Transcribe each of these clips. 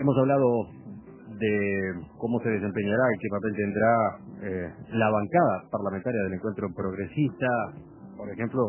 Hemos hablado de cómo se desempeñará y qué papel tendrá la bancada parlamentaria del Encuentro Progresista, por ejemplo,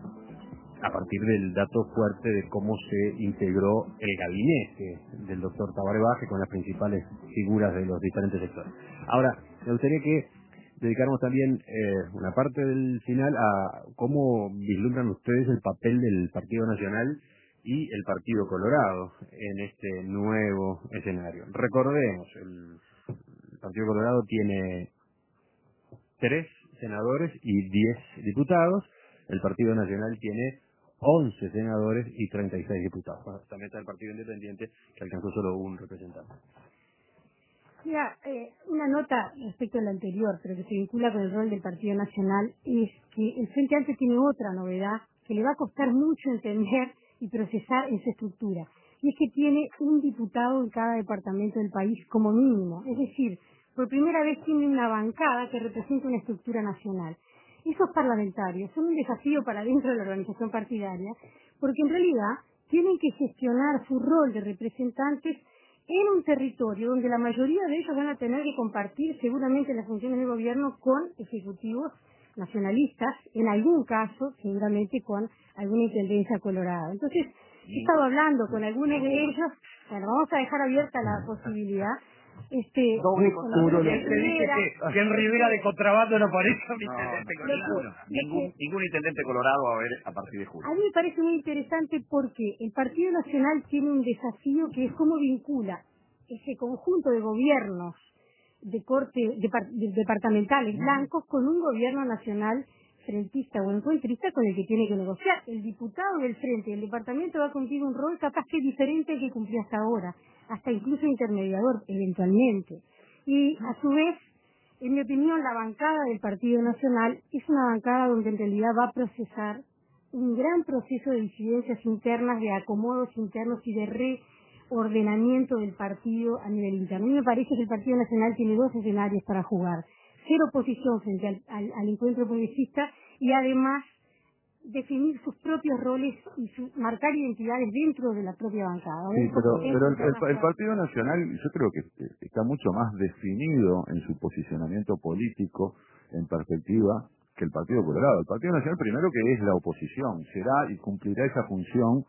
a partir del dato fuerte de cómo se integró el gabinete del doctor Tabaré Vázquez con las principales figuras de los diferentes sectores. Ahora, me gustaría que dedicáramos también una parte del final a cómo vislumbran ustedes el papel del Partido Nacional y el Partido Colorado en este nuevo escenario. Recordemos, el Partido Colorado tiene 3 senadores y 10 diputados, el Partido Nacional tiene 11 senadores y 36 diputados. Bueno, también está el Partido Independiente, que alcanzó solo un representante. Mira, una nota respecto a la anterior, pero que se vincula con el rol del Partido Nacional, es que el Frente Amplio tiene otra novedad que le va a costar mucho entender y procesar en su estructura. Y es que tiene un diputado en cada departamento del país como mínimo. Es decir, por primera vez tiene una bancada que representa una estructura nacional. Esos parlamentarios son un desafío para dentro de la organización partidaria, porque en realidad tienen que gestionar su rol de representantes en un territorio donde la mayoría de ellos van a tener que compartir seguramente las funciones del gobierno con ejecutivos nacionalistas, en algún caso seguramente con alguna intendencia colorada. Entonces, he estado hablando con algunos de ellos, bueno, vamos a dejar abierta la posibilidad. Doble contrabando. Se dice que en Rivera de contrabando no aparece un intendente colorado. Ningún intendente colorado va a haber a partir de julio. A mí me parece muy interesante porque el Partido Nacional tiene un desafío que es cómo vincula ese conjunto de gobiernos de corte departamentales blancos con un gobierno nacional frentista o encuentrista con el que tiene que negociar. El diputado del frente del departamento va a cumplir un rol capaz que diferente al que cumplió hasta ahora, hasta incluso intermediador eventualmente. Y a su vez, en mi opinión, la bancada del Partido Nacional es una bancada donde en realidad va a procesar un gran proceso de disidencias internas, de acomodos internos y de reordenamiento del partido a nivel interno. A mí me parece que el Partido Nacional tiene 2 escenarios para jugar: ser oposición frente al encuentro progresista y además definir sus propios roles y marcar identidades dentro de la propia bancada. Sí, pero el Partido Nacional yo creo que está mucho más definido en su posicionamiento político en perspectiva que el Partido Colorado. El Partido Nacional, primero, que es la oposición, será y cumplirá esa función,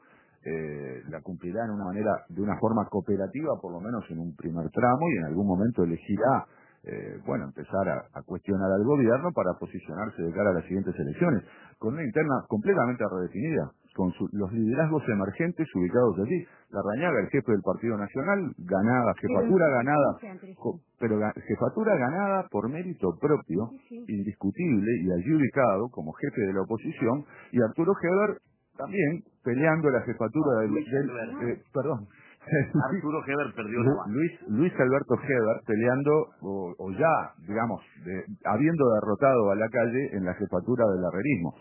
la cumplirá de una forma cooperativa, por lo menos en un primer tramo, y en algún momento elegirá empezar a cuestionar al gobierno para posicionarse de cara a las siguientes elecciones, con una interna completamente redefinida, con los liderazgos emergentes ubicados allí. Larrañaga, el jefe del Partido Nacional, jefatura ganada por mérito propio, indiscutible y allí ubicado como jefe de la oposición, y Arturo Heber también peleando la jefatura Arturo Heber perdió la mano. Luis Alberto Heber peleando, habiendo derrotado a Lacalle en la jefatura del herrerismo.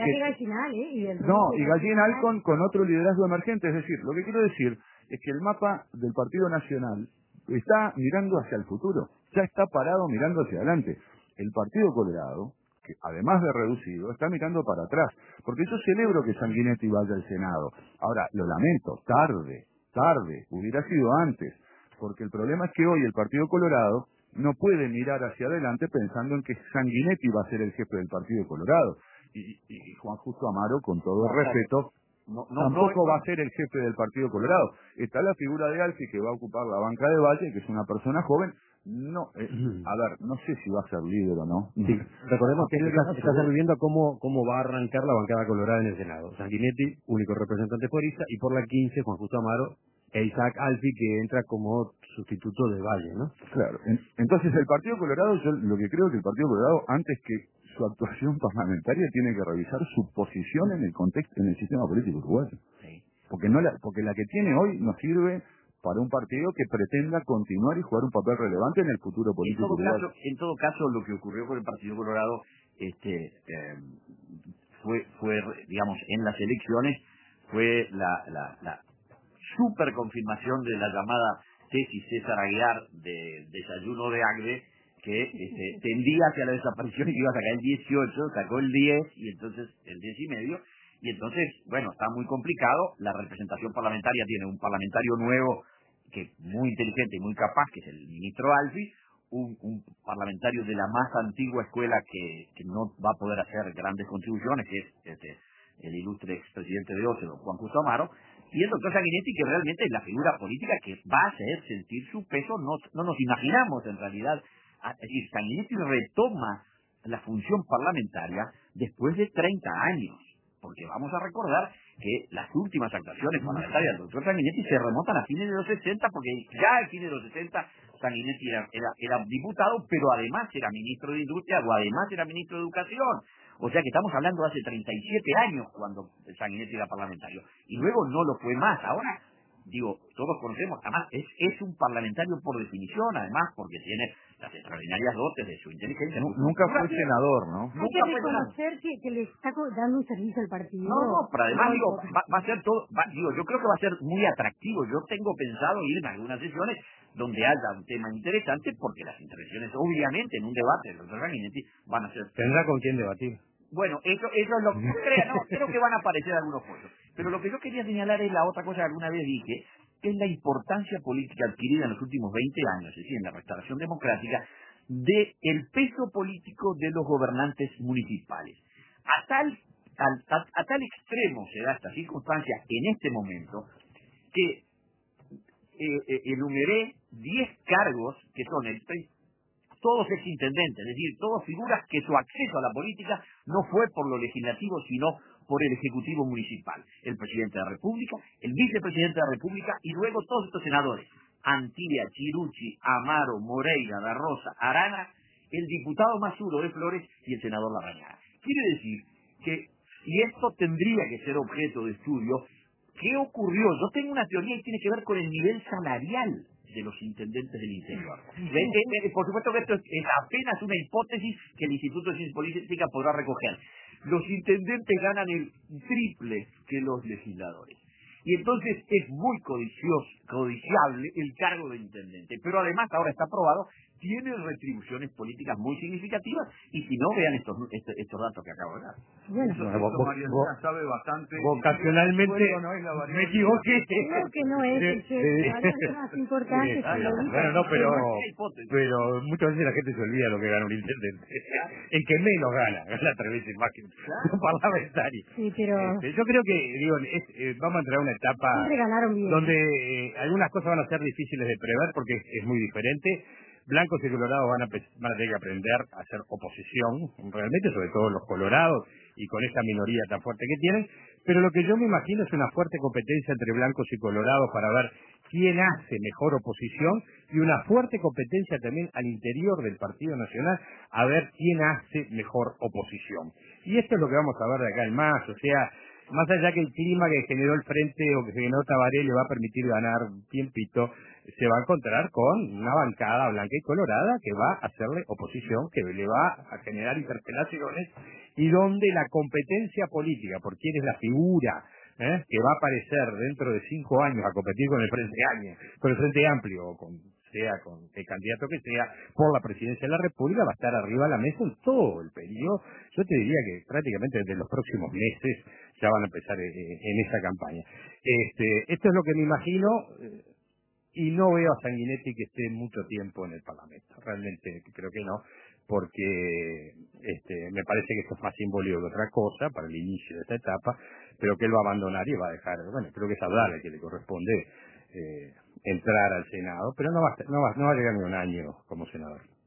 Y Gallinal con otro liderazgo emergente. Es decir, lo que quiero decir es que el mapa del Partido Nacional está mirando hacia el futuro, ya está parado mirando hacia adelante. El Partido Colorado, que además de reducido, está mirando para atrás, porque yo celebro que Sanguinetti vaya al Senado. Ahora, lo lamento, tarde, hubiera sido antes, porque el problema es que hoy el Partido Colorado no puede mirar hacia adelante pensando en que Sanguinetti va a ser el jefe del Partido Colorado, y Juan Justo Amaro, con todo el respeto, tampoco va a ser el jefe del Partido Colorado. Está la figura de Alfi, que va a ocupar la banca de Valle, que es una persona joven. No sé si va a ser líder o no. Sí, recordemos que está serviendo cómo va a arrancar la bancada colorada en el Senado. Sanguinetti, único representante porista, y por la 15, Juan Justo Amaro e Isaac Alfi, que entra como sustituto de Valle, ¿no? Claro. Entonces el Partido Colorado, yo lo que creo que el Partido Colorado, antes que su actuación parlamentaria, tiene que revisar su posición en el contexto, en el sistema político uruguayo. Sí. Porque la que tiene hoy no sirve para un partido que pretenda continuar y jugar un papel relevante en el futuro político uruguayo. En todo caso, lo que ocurrió con el Partido Colorado fue, digamos, en las elecciones, fue la super confirmación de la llamada tesis César Aguilar de desayuno de Agbe, que tendía hacia la desaparición y que iba a sacar el 18, sacó el 10 y entonces el 10,5. Y entonces, bueno, está muy complicado. La representación parlamentaria tiene un parlamentario nuevo que muy inteligente y muy capaz, que es el ministro Alfi, un parlamentario de la más antigua escuela que no va a poder hacer grandes contribuciones, que es el ilustre expresidente de OCE, don Juan Justo Amaro, y el doctor Sanguinetti, que realmente es la figura política que va a hacer sentir su peso. No nos imaginamos en realidad, es decir, Sanguinetti retoma la función parlamentaria después de 30 años, porque vamos a recordar que las últimas actuaciones parlamentarias del doctor Sanguinetti se remontan a fines de los 60, porque ya a fines de los 60 Sanguinetti era diputado, pero además era ministro de Industria o además era ministro de Educación. O sea que estamos hablando de hace 37 años cuando Sanguinetti era parlamentario. Y luego no lo fue más. Ahora, digo, todos conocemos, además es un parlamentario por definición, además, porque tiene las extraordinarias dotes de su inteligencia. Nunca fue senador, ¿no? Hay que reconocer que le está dando un servicio al partido. No, pero además, digo, va a ser todo, yo creo que va a ser muy atractivo. Yo tengo pensado ir en algunas sesiones donde haya un tema interesante, porque las intervenciones, obviamente, en un debate del doctor Sanguinetti van a ser... ¿Tendrá con quién debatir? Bueno, eso es lo que creo que van a aparecer algunos puntos. Pero lo que yo quería señalar es la otra cosa que alguna vez dije, que es la importancia política adquirida en los últimos 20 años, es decir, en la restauración democrática, de el peso político de los gobernantes municipales. A tal extremo se da esta circunstancia en este momento que enumeré 10 cargos que son todos exintendentes, es decir, todas figuras que su acceso a la política no fue por lo legislativo, sino por el Ejecutivo Municipal. El Presidente de la República, el Vicepresidente de la República y luego todos estos senadores. Antilla, Chirucci, Amaro, Moreira, Da Rosa, Arana, el diputado Mazuro de Flores y el senador Larrañaga. Quiere decir que, y esto tendría que ser objeto de estudio, ¿qué ocurrió? Yo tengo una teoría y tiene que ver con el nivel salarial de los intendentes del interior. Por supuesto que esto es apenas una hipótesis que el Instituto de Ciencia Política podrá recoger. Los intendentes ganan el triple que los legisladores. Y entonces es muy codiciable el cargo de intendente. Pero además, ahora está aprobado, tiene retribuciones políticas muy significativas. Y si no, vean estos datos que acabo de dar. Bueno, Mariana sabe bastante. Vocacionalmente me equivoqué. Creo que no es el más importante. Bueno, no, pero muchas veces la gente se olvida lo que gana un intendente. El que menos gana 3 veces más que un parlamentario. Sí, pero... Yo creo que, vamos a entrar a una etapa donde algunas cosas van a ser difíciles de prever porque es muy diferente. Blancos y colorados van a tener que aprender a hacer oposición, realmente, sobre todo los colorados, y con esa minoría tan fuerte que tienen, pero lo que yo me imagino es una fuerte competencia entre blancos y colorados para ver quién hace mejor oposición, y una fuerte competencia también al interior del Partido Nacional a ver quién hace mejor oposición. Y esto es lo que vamos a ver de acá en más, o sea, más allá que el clima que generó el frente o que generó Tabaré le va a permitir ganar tiempito, se va a encontrar con una bancada blanca y colorada que va a hacerle oposición, que le va a generar interpelaciones, y donde la competencia política por quién es la figura que va a aparecer dentro de 5 años a competir con el Frente Amplio, o con el candidato que sea por la presidencia de la República, va a estar arriba de la mesa en todo el periodo. Yo te diría que prácticamente desde los próximos meses ya van a empezar en esa campaña. Esto es lo que me imagino, y no veo a Sanguinetti que esté mucho tiempo en el Parlamento. Realmente creo que no, porque me parece que esto es más simbólico que otra cosa para el inicio de esta etapa, pero que él va a abandonar y va a dejar, bueno, creo que es a Abdala que le corresponde entrar al Senado, pero no va a llegar ni un año como senador.